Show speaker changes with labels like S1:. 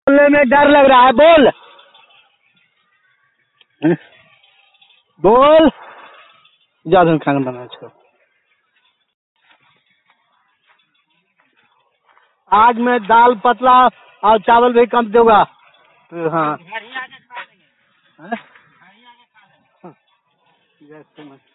S1: बोलने में डर लग रहा है। बोल बोल। ज्यादा खाना बनाना छोड़। आज मैं दाल पतला और चावल भी कम दूंगा। हाँ।